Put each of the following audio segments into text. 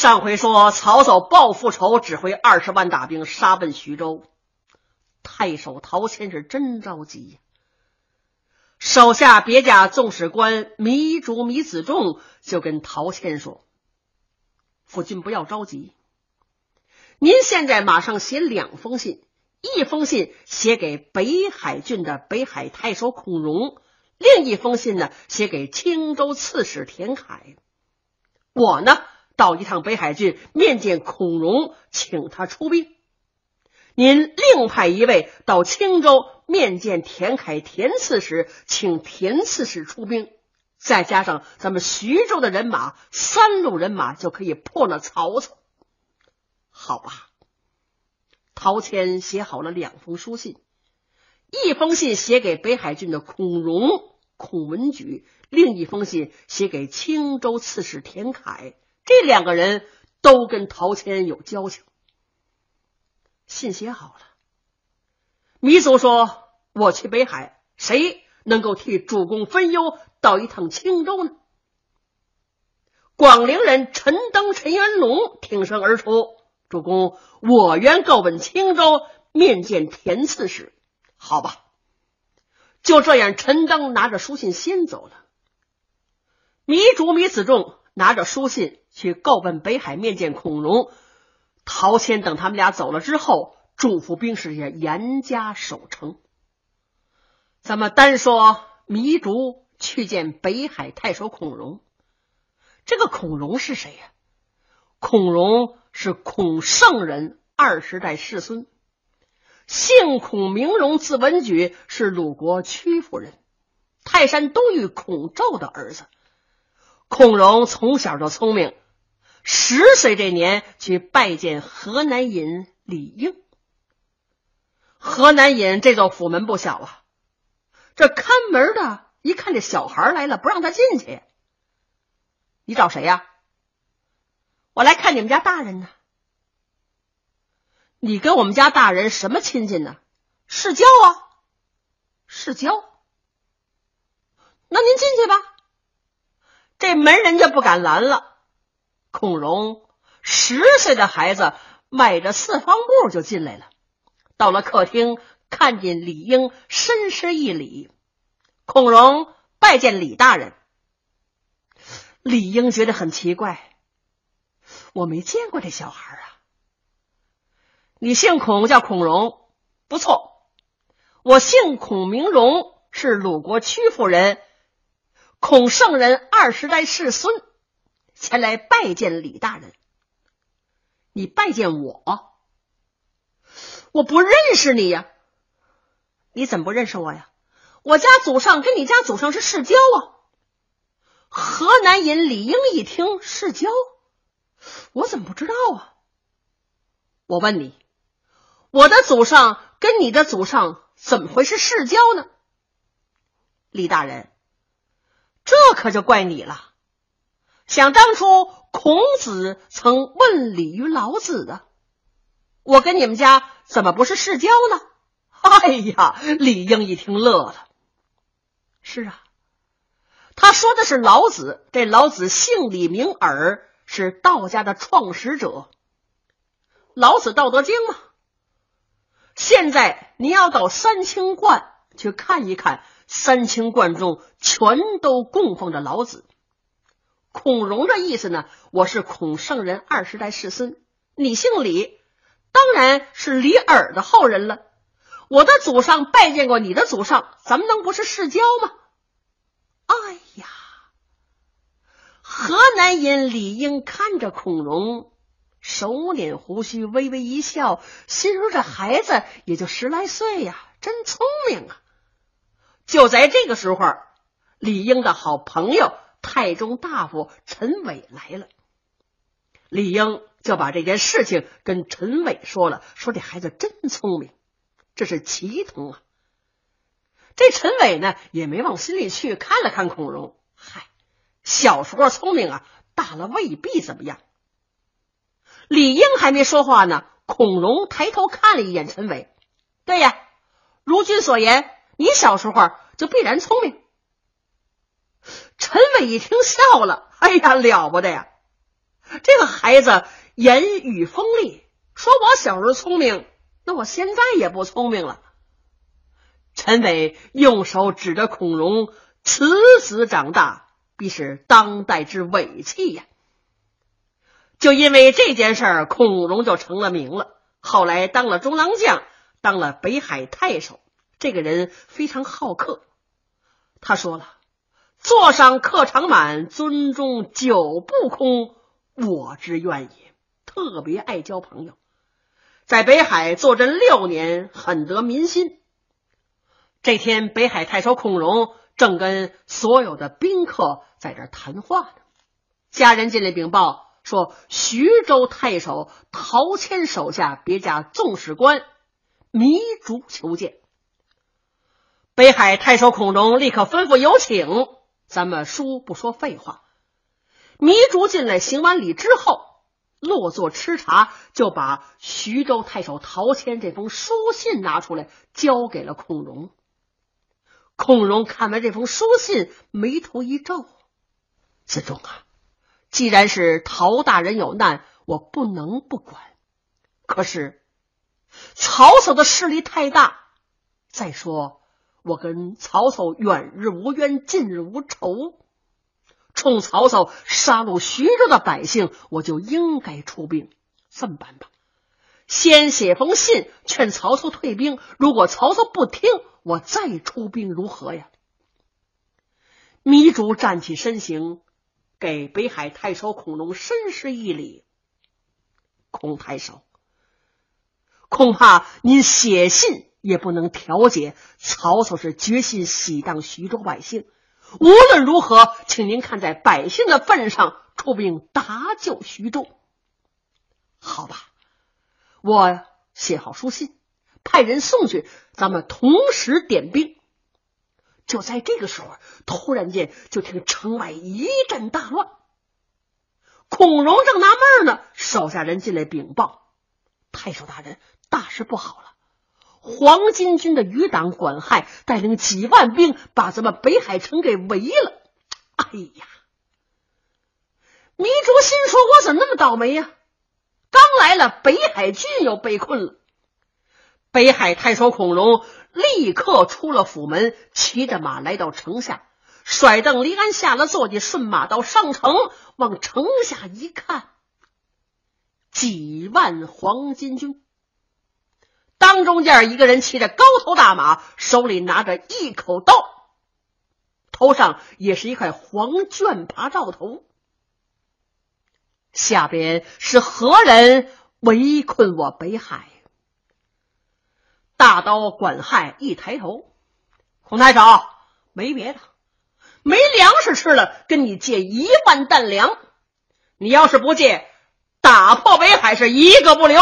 上回说曹操报复仇，指挥20万大兵杀奔徐州，太守陶谦是真着急呀。手下别驾纵使官糜竺、糜子仲就跟陶谦说：“夫君不要着急，您现在马上写2封信，一封信写给北海郡的北海太守孔融，另一封信呢写给青州刺史田楷。我呢到一趟北海郡面见孔融，请他出兵。您另派一位到青州面见田楷田刺史，请田刺史出兵，再加上咱们徐州的人马3路人马，就可以破了曹操。”好吧，陶谦写好了2封书信，一封信写给北海郡的孔融、孔文举，另一封信写给青州刺史田楷。这2个人都跟陶谦有交情。信写好了，糜竺说：“我去北海，谁能够替主公分忧，到一趟青州呢？”广陵人陈登、陈元龙挺身而出：“主公，我愿告奔青州，面见田刺史。”好吧，就这样，陈登拿着书信先走了。糜竺、糜子仲拿着书信去告奔北海，面见孔融。陶谦等他们俩走了之后，嘱咐兵士也严加守城。咱们单说糜竺去见北海太守孔融。这个孔融是谁呀？孔融是孔圣人20代世孙，姓孔名融，字文举，是鲁国曲阜人，泰山东域孔宙的儿子。孔融从小就聪明，10岁这年去拜见河南尹李应。河南尹这座府门不小啊，这看门的一看这小孩来了，不让他进去。你找谁呀？我来看你们家大人呢。你跟我们家大人什么亲戚呢？世交啊。世交？那您进去吧。这门人就不敢拦了。孔融10岁的孩子迈着4方步就进来了，到了客厅，看见李应，深施一礼。孔融拜见李大人。李应觉得很奇怪，我没见过这小孩啊。你姓孔叫孔融，不错，我姓孔名融，是鲁国曲阜人，孔圣人20代世孙，前来拜见李大人。你拜见我？我不认识你呀。你怎么不认识我呀？我家祖上跟你家祖上是世交啊。河南尹李应一听世交，我怎么不知道啊？我问你，我的祖上跟你的祖上怎么会是世交呢？李大人，这可就怪你了。想当初孔子曾问礼于老子的，我跟你们家怎么不是世交呢？哎呀，李应一听乐了。是啊，他说的是老子，这老子姓李名耳，是道家的创始者。老子道德经嘛。现在你要到三清观去看一看，三清观中全都供奉着老子。孔融的意思呢，我是孔圣人20代世孙，你姓李，当然是李耳的后人了。我的祖上拜见过你的祖上，咱们能不是世交吗？哎呀，河南尹李应看着孔融，手捻胡须，微微一笑，心说这孩子也就10来岁呀，真聪明啊。就在这个时候，李应的好朋友太中大夫陈伟来了。李应就把这件事情跟陈伟说了，说这孩子真聪明，这是奇童啊。这陈伟呢也没往心里去，看了看孔融，嗨，小时候聪明啊，大了未必怎么样。李应还没说话呢，孔融抬头看了一眼陈伟，对呀，如君所言，你小时候就必然聪明。陈伟一听笑了，哎呀，了不得呀！ 这个孩子言语锋利，说我小时候聪明，那我现在也不聪明了。陈伟用手指着孔融，此子长大，必是当代之伟器呀。就因为这件事儿，孔融就成了名了，后来当了中郎将，当了北海太守。这个人非常好客，他说了，座上客常满，樽中酒不空，我之愿也。特别爱交朋友，在北海坐镇6年，很得民心。这天，北海太守孔融正跟所有的宾客在这谈话呢，家人进来禀报说，徐州太守陶谦手下别驾纵使官糜竺求见。北海太守孔融立刻吩咐有请，咱们书不说废话。糜竺进来行完礼之后，落座吃茶，就把徐州太守陶谦这封书信拿出来，交给了孔融。孔融看完这封书信，眉头一皱，子忠啊，既然是陶大人有难，我不能不管，可是曹操的势力太大，再说我跟曹操远日无冤，近日无仇，冲曹操杀戮徐州的百姓，我就应该出兵。这么办吧，先写封信劝曹操退兵，如果曹操不听，我再出兵如何呀？糜竺站起身形，给北海太守孔融深施一礼。孔太守，恐怕您写信也不能调解，曹操是决心洗荡徐州百姓，无论如何，请您看在百姓的份上，出兵搭救徐州。好吧，我写好书信，派人送去，咱们同时点兵。就在这个时候，突然间就听城外一阵大乱。孔融正纳闷呢，手下人进来禀报，太守大人，大事不好了，黄巾军的余党管亥带领几万兵把咱们北海城给围了。哎呀，糜竺心说，我怎么那么倒霉呀？刚来了，北海军又被困了。北海太守孔融立刻出了府门，骑着马来到城下，甩蹬离鞍下了坐骑，顺马到上城，往城下一看，几万黄巾军，当中间一个人骑着高头大马，手里拿着一口刀，头上也是一块黄绢帕罩头。下边是何人围困我北海？大刀管亥一抬头，孔太守，没别的，没粮食吃了，跟你借1万担粮，你要是不借，打破北海是一个不留。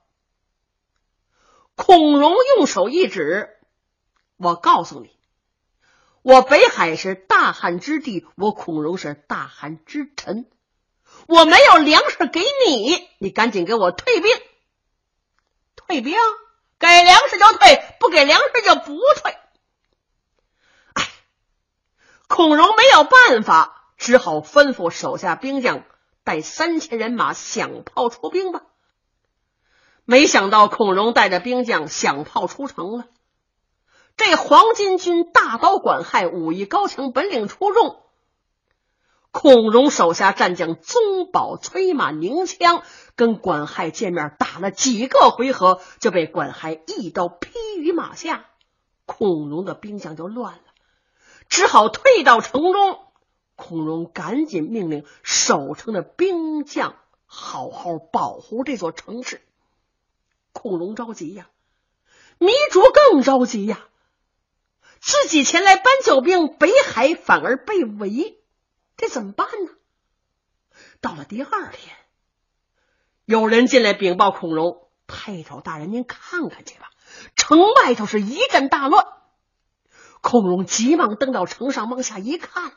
孔融用手一指，我告诉你，我北海是大汉之地，我孔融是大汉之臣，我没有粮食给你，你赶紧给我退兵。退兵？给粮食就退，不给粮食就不退。哎，孔融没有办法，只好吩咐手下兵将带3000人马响炮出兵吧。没想到孔融带着兵将响炮出城了。这黄巾军大刀管亥，武艺高强，本领出众。孔融手下战将宗保催马宁枪，跟管亥见面打了几个回合，就被管亥一刀劈于马下。孔融的兵将就乱了，只好退到城中。孔融赶紧命令守城的兵将好好保护这座城市。孔融着急呀，糜竺更着急呀，自己前来搬救兵，北海反而被围，这怎么办呢？到了第2天，有人进来禀报孔融，太守大人，您看看去吧，城外头是一阵大乱。孔融急忙登到城上，往下一看，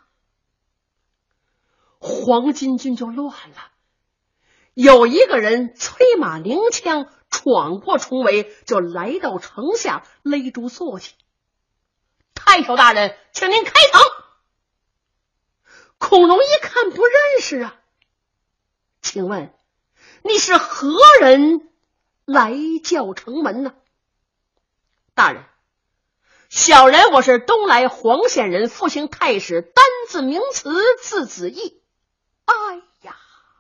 黄巾军就乱了。有一个人催马宁枪，闯过重围，就来到城下，勒住坐骑。太守大人，请您开城。孔融一看不认识啊， 请问你是何人来叫城门呢？大人，小人我是东来黄县人，复姓太史，单字名词，字子义。哎呀，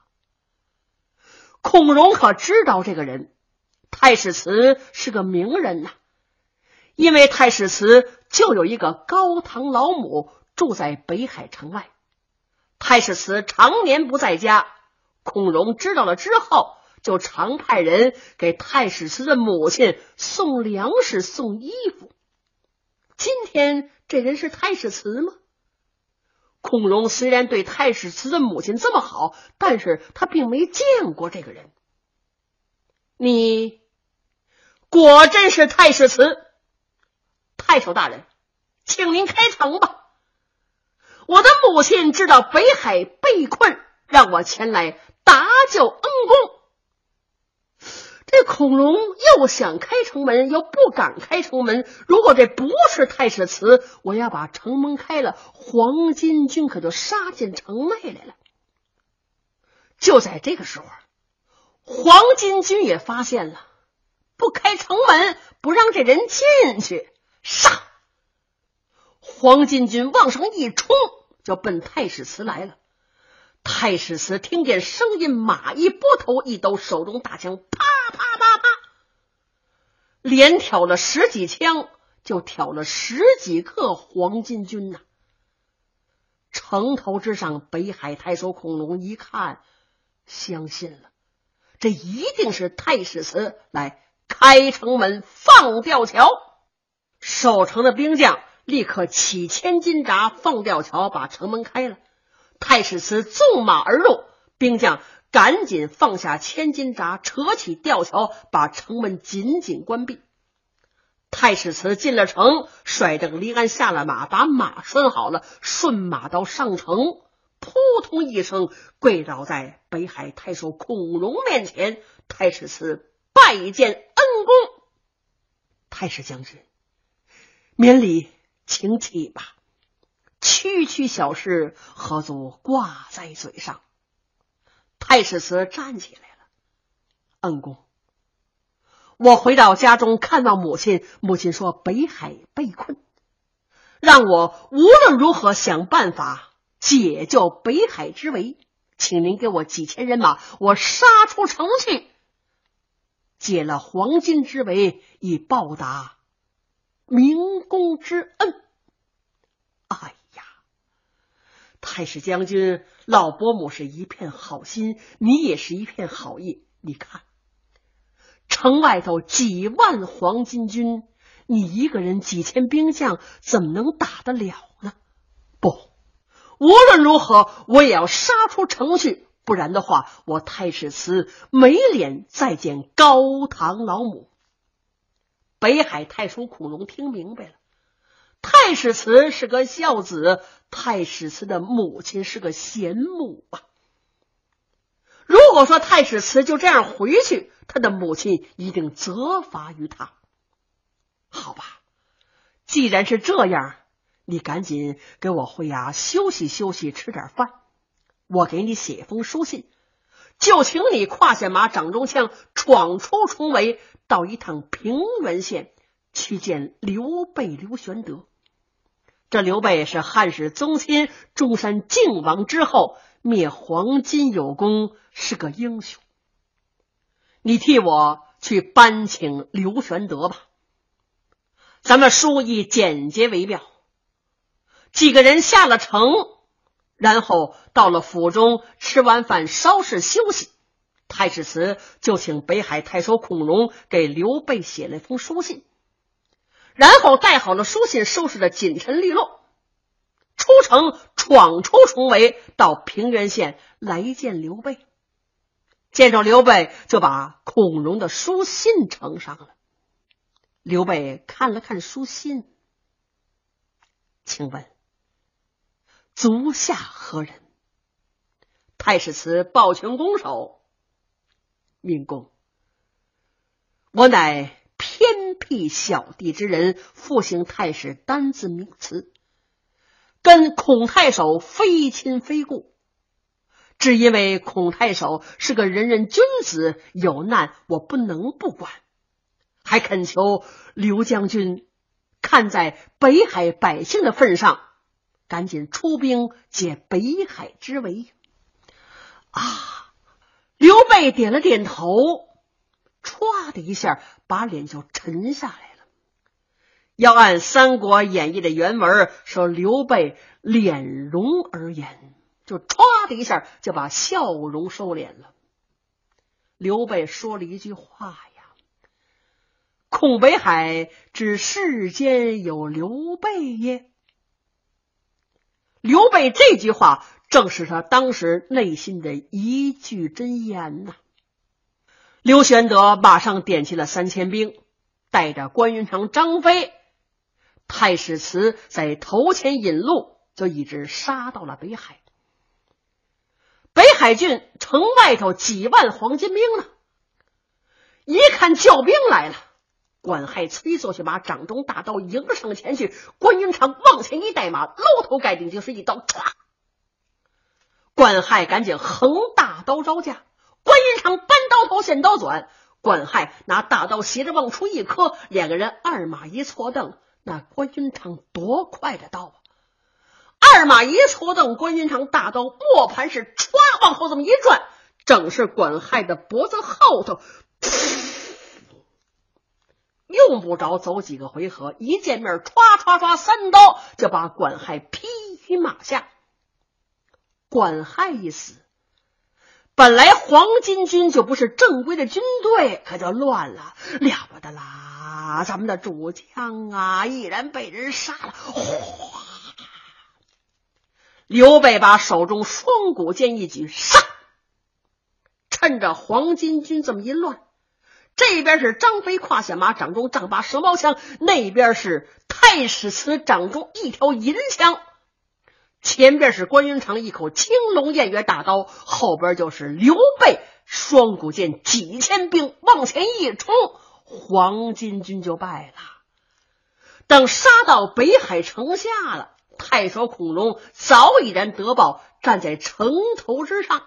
孔融可知道这个人，太史慈是个名人呐。因为太史慈就有一个高堂老母住在北海城外，太史慈常年不在家，孔融知道了之后，就常派人给太史慈的母亲送粮食送衣服。今天这人是太史慈吗？孔融虽然对太史慈的母亲这么好，但是他并没见过这个人。你果真是太史慈？太守大人，请您开城吧。我的母亲知道北海被困，让我前来搭救恩公。这孔融又想开城门，又不敢开城门。如果这不是太史慈，我要把城门开了，黄巾军可就杀进城内来了。就在这个时候，黄巾军也发现了，不开城门，不让这人进去，杀！黄巾军往上一冲，就奔太史慈来了。太史慈听见声音，马一拨头一抖，手中大枪啪啪啪啪，连挑了10几枪，就挑了10几个黄巾军呐。城头之上，北海太守孔融一看，相信了，这一定是太史慈来开城门放吊桥。守城的兵将立刻起千斤闸放吊桥，把城门开了。太史慈纵马而入，兵将赶紧放下千斤闸，扯起吊桥，把城门紧紧关闭。太史慈进了城，率等离鞍下了马，把马拴好了，顺马刀上城，扑通一声跪倒在北海太守孔融面前。太史慈拜见恩公。太史将军，免礼，请起吧。区区小事，何足挂在嘴上。太史慈站起来了。恩公，我回到家中看到母亲，母亲说北海被困，让我无论如何想办法解救北海之围，请您给我几千人马，我杀出城去，解了黄巾之围，以报答明公之恩。哎呀，太史将军，老伯母是一片好心，你也是一片好意。你看城外头几万黄巾军，你一个人几千兵将，怎么能打得了呢？不，无论如何我也要杀出城去，不然的话，我太史慈没脸再见高堂老母。北海太守孔融听明白了，太史慈是个孝子，太史慈的母亲是个贤母啊。如果说太史慈就这样回去，他的母亲一定责罚于他。好吧，既然是这样，你赶紧给我回衙休息休息，吃点饭。我给你写封书信，就请你胯下马，掌中枪，闯出重围，到一趟平原县去见刘备刘玄德。这刘备是汉室宗亲，中山靖王之后，灭黄巾有功，是个英雄。你替我去搬请刘玄德吧。咱们书以简洁为妙。几个人下了城，然后到了府中，吃完饭稍事休息。太史慈就请北海太守孔融给刘备写了一封书信，然后带好了书信，收拾的紧陈利落，出城闯出重围，到平原县来见刘备。见着刘备，就把孔融的书信呈上了。刘备看了看书信，请问足下何人？太史慈抱拳拱手，明公，我乃偏僻小地之人，复姓太史，单字名词，跟孔太守非亲非故。 只因为孔太守是个仁人君子，有难我不能不管，还恳求刘将军看在北海百姓的份上，赶紧出兵解北海之围。刘备点了点头，唰的一下把脸就沉下来了。要按《三国演义》的原文说，刘备脸容而言，就唰的一下就把笑容收敛了。刘备说了一句话呀：孔北海知世间有刘备耶。刘备这句话正是他当时内心的一句真言呐。刘玄德马上点起了3000兵，带着关云长、张飞、太史慈在头前引路，就一直杀到了北海。北海郡城外头几万黄巾兵呢，一看救兵来了，关亥催坐下马，掌中大刀迎上前去，关云长往前一带马，搂头盖顶就是一刀，唰！关亥赶紧横大刀招架，关云长搬刀头现刀转，关亥拿大刀斜着往出一磕，两个人二马一错蹬，那关云长多快的刀啊！二马一错蹬，关云长大刀磨盘是歘往后这么一转，正是关亥的脖子后头，用不着走几个回合，一见面歘歘歘3刀就把关亥劈于马下。关亥一死，本来黄巾军就不是正规的军队，可就乱了，了不得啦！咱们的主将啊，毅然被人杀了。哗！刘备把手中双股剑一举，杀！趁着黄巾军这么一乱，这边是张飞胯下马，掌中丈八蛇矛枪，那边是太史慈掌中一条银枪，前边是关云长一口青龙偃月大刀，后边就是刘备双股剑几千兵往前一冲，黄巾军就败了。等杀到北海城下了，太守孔融早已然得报，站在城头之上，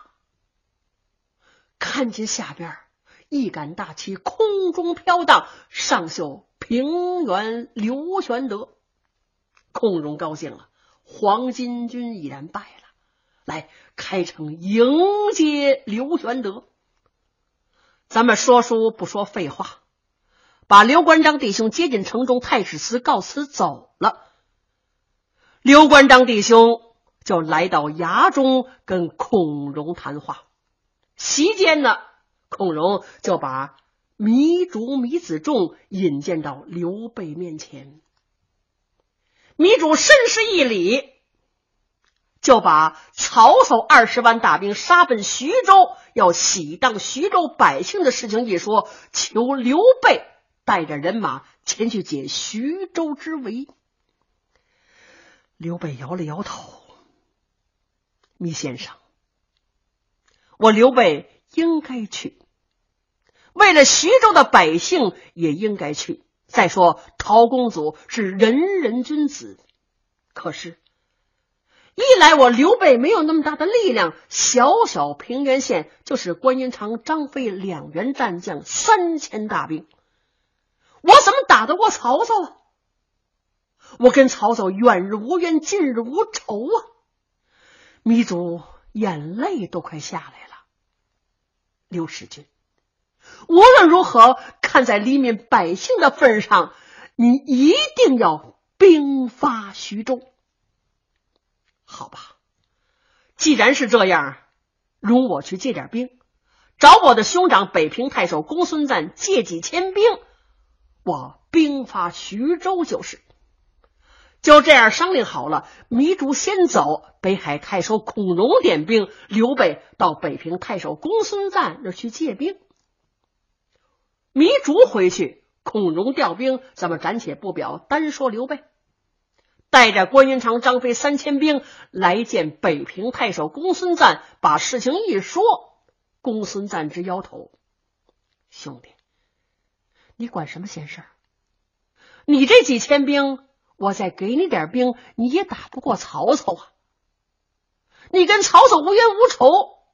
看见下边一杆大旗空中飘荡，上绣平原刘玄德。孔融高兴了，黄巾军已然败了，来开城迎接刘玄德。咱们说书不说废话，把刘关张弟兄接进城中，太史慈告辞走了。刘关张弟兄就来到衙中跟孔融谈话。席间呢，孔融就把糜竺、糜子重引荐到刘备面前。糜竺深施一礼，就把曹操20万大兵杀奔徐州，要喜当徐州百姓的事情一说，求刘备带着人马前去解徐州之围。刘备摇了摇头，糜先生，我刘备应该去，为了徐州的百姓也应该去。再说陶公祖是仁人君子，可是一来我刘备没有那么大的力量，小小平原县就是关云长、张飞2员战将3000大兵，我怎么打得过曹操啊？我跟曹操远日无冤，近日无仇啊！糜竺眼泪都快下来了。刘使君，无论如何，看在黎民百姓的份上，你一定要兵发徐州。好吧，既然是这样，容我去借点兵，找我的兄长北平太守公孙瓒借几千兵，我兵发徐州就是。就这样商量好了，糜竺先走，北海太守孔融点兵，刘备到北平太守公孙瓒那去借兵。糜竺回去，孔融调兵，咱们暂且不表，单说刘备带着关云长、张飞3000兵来见北平太守公孙瓒，把事情一说，公孙瓒直摇头：兄弟，你管什么闲事儿？你这几千兵，我再给你点兵，你也打不过曹操啊！你跟曹操无冤无仇，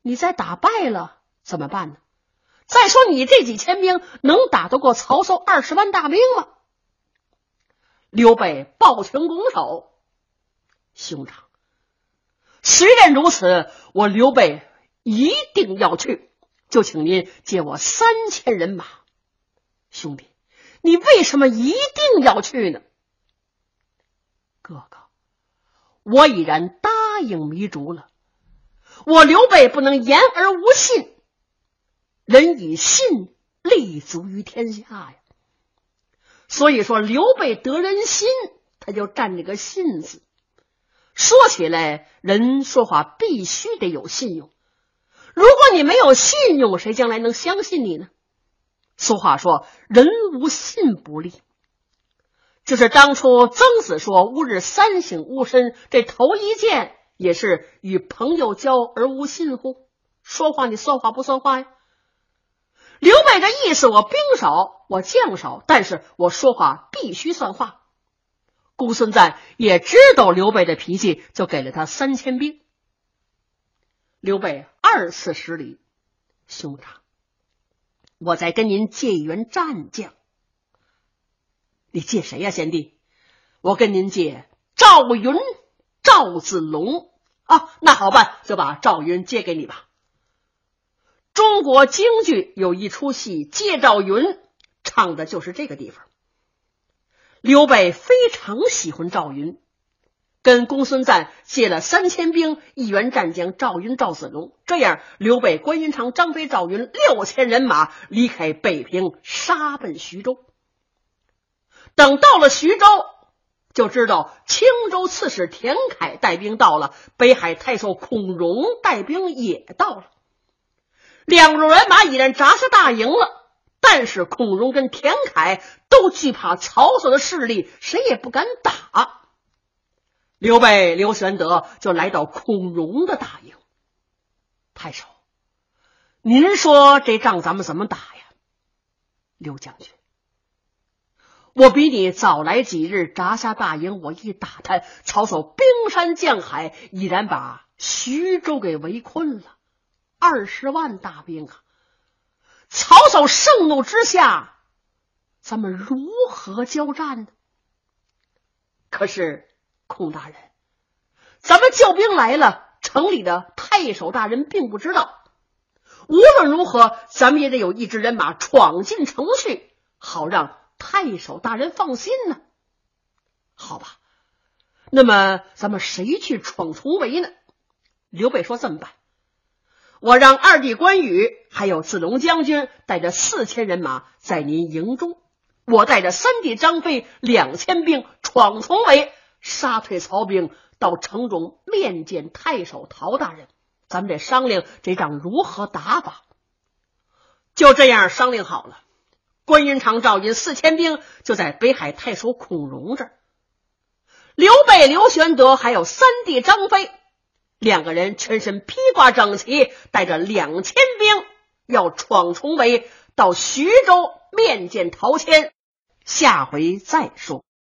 你再打败了怎么办呢？再说你这几千兵能打得过曹操20万大兵吗？刘备抱拳拱手，兄长，虽然如此，我刘备一定要去，就请您借我3000人马。兄弟，你为什么一定要去呢？哥哥，我已然答应糜竺了，我刘备不能言而无信，人以信立足于天下呀。所以说刘备得人心，他就占这个信字。说起来，人说话必须得有信用，如果你没有信用，谁将来能相信你呢？俗话说，人无信不立。就是当初曾子说吾日三省吾身，这头一件也是与朋友交而无信乎？说话你算话不算话呀？刘备的意思，我兵少，我将少，但是我说话必须算话。公孙瓒也知道刘备的脾气，就给了他3000兵。刘备2次施礼，兄长，我再跟您借一员战将。你借谁呀，贤弟？我跟您借赵云、赵子龙啊。那好办，就把赵云借给你吧。中国京剧有一出戏《借赵云》，唱的就是这个地方。刘备非常喜欢赵云，跟公孙瓒借了3000兵，1员战将赵云、赵子龙。这样，刘备、关云长、张飞、赵云6000人马离开北平，杀奔徐州。等到了徐州，就知道青州刺史田凯带兵到了，北海太守孔融带兵也到了。2路人马已然扎下大营了，但是孔融跟田凯都惧怕曹操的势力，谁也不敢打。刘备、刘玄德就来到孔融的大营。太守，您说这仗咱们怎么打呀？刘将军，我比你早来几日，扎下大营，我一打探，曹操兵山将海，已然把徐州给围困了，20万大兵啊！曹操盛怒之下，咱们如何交战呢？可是孔大人，咱们救兵来了，城里的太守大人并不知道。无论如何，咱们也得有一支人马闯进城去，好让太守大人放心呢。好吧，那么咱们谁去闯重围呢？刘备说这么办，我让二弟关羽还有子龙将军带着4000人马在您营中，我带着三弟张飞2000兵闯重围，杀退曹兵，到城中面见太守陶大人，咱们得商量这仗如何打法。就这样商量好了，关云长、赵云4000兵就在北海太守孔融这儿。刘备、刘玄德还有三弟张飞2个人全身披挂整齐，带着2000兵要闯重围，到徐州面见陶谦。下回再说。